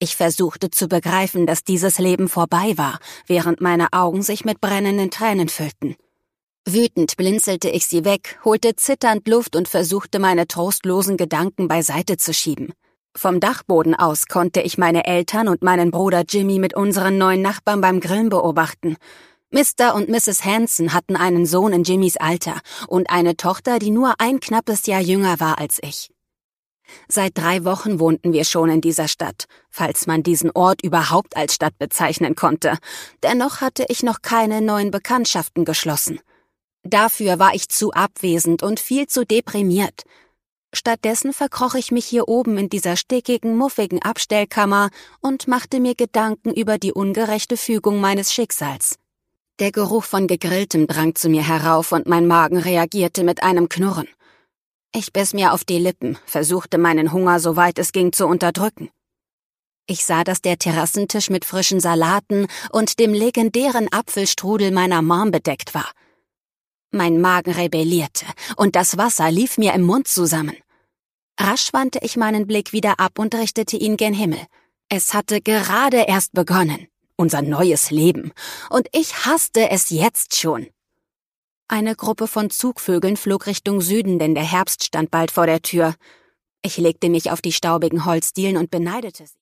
Ich versuchte zu begreifen, dass dieses Leben vorbei war, während meine Augen sich mit brennenden Tränen füllten. Wütend blinzelte ich sie weg, holte zitternd Luft und versuchte, meine trostlosen Gedanken beiseite zu schieben. Vom Dachboden aus konnte ich meine Eltern und meinen Bruder Jimmy mit unseren neuen Nachbarn beim Grillen beobachten. Mr. und Mrs. Hanson hatten einen Sohn in Jimmys Alter und eine Tochter, die nur ein knappes Jahr jünger war als ich. Seit 3 Wochen wohnten wir schon in dieser Stadt, falls man diesen Ort überhaupt als Stadt bezeichnen konnte. Dennoch hatte ich noch keine neuen Bekanntschaften geschlossen. Dafür war ich zu abwesend und viel zu deprimiert. Stattdessen verkroch ich mich hier oben in dieser stickigen, muffigen Abstellkammer und machte mir Gedanken über die ungerechte Fügung meines Schicksals. Der Geruch von Gegrilltem drang zu mir herauf und mein Magen reagierte mit einem Knurren. Ich biss mir auf die Lippen, versuchte meinen Hunger, soweit es ging, zu unterdrücken. Ich sah, dass der Terrassentisch mit frischen Salaten und dem legendären Apfelstrudel meiner Mom bedeckt war. Mein Magen rebellierte und das Wasser lief mir im Mund zusammen. Rasch wandte ich meinen Blick wieder ab und richtete ihn gen Himmel. Es hatte gerade erst begonnen, unser neues Leben, und ich hasste es jetzt schon. Eine Gruppe von Zugvögeln flog Richtung Süden, denn der Herbst stand bald vor der Tür. Ich legte mich auf die staubigen Holzdielen und beneidete sie.